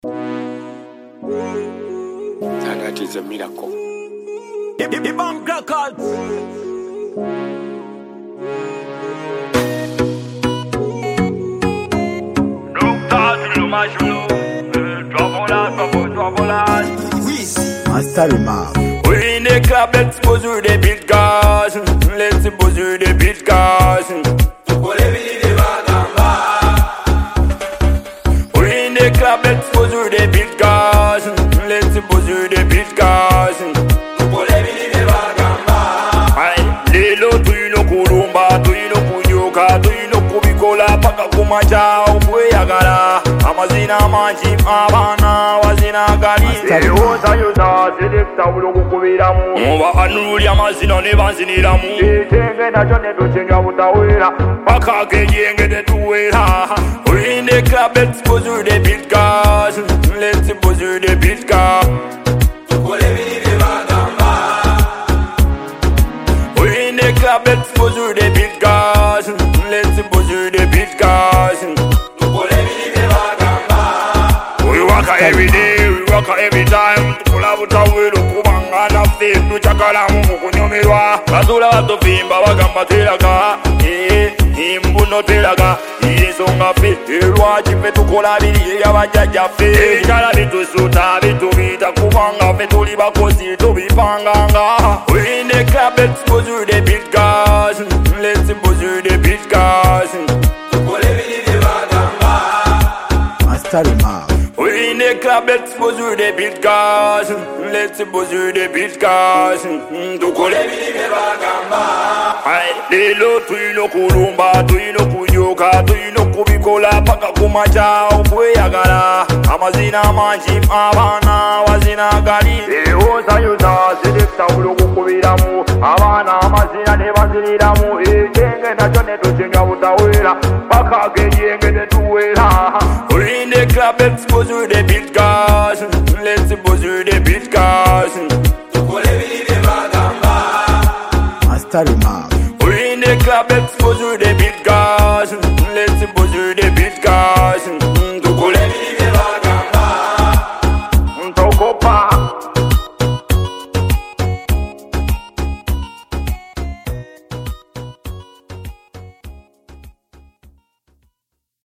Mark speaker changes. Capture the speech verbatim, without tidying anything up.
Speaker 1: That is a miracle.
Speaker 2: The bomb crackles.
Speaker 3: Master Remark.
Speaker 4: We in the club, let's buzz with the beat gas. Let's buzz with the beat gas. We in the club, let's buzz with the beat gas. Let's buzz with the beat gas. Lelo tuino kulumba, tuino kunyoka, tuino kubikola paka kumacha ubweyagala. Amazina manji abana wazina gali. Eyoza yoza selecta uloku kubiramu. Muba anuli amazina ne banziniramu. Itenge na jone tuchenga butawera. Paka kejenge de tuwera. We in the club, let's buzz with the beat gas. Let's buzz with the beat gas. We in the club, let's buzz with the beat gas. Let's buzz with the beat gas. We work every day, we work every time. Tukula butawero kubangana fe tuchakala mu kunyomerwa. Bazula batofimba bagamba telaga. Eh, imbuno telaga. Isonga fe erwa chife tukola biri yabajaja fe. Chala bitusuta bitubita kubanga fe tuli bakozi tubipanganga. We in the club, let's buzz with the beat gas. Let's buzz with the beat gas.
Speaker 3: Master Remark.
Speaker 4: We in the club, let's buzz with the beat gas. Let's buzz with the beat gas. Tukole bili bagamba. Ay, lelo tuino kulumba, tuino kunyoka, tuino kubikola paka kumacha ubweyagala. Amazina manji abana wazina gali. Eyoza yoza selecta uloku kubiramu. Abana amazina ne banziniramu. Itenge na jone tuchenga butawera. Paka kejenge de tuwera. We in the club, let's buzz with the beat gas. Let's buzz with the beat gas.
Speaker 3: Master Remark.
Speaker 4: We in the club, let's buzz with the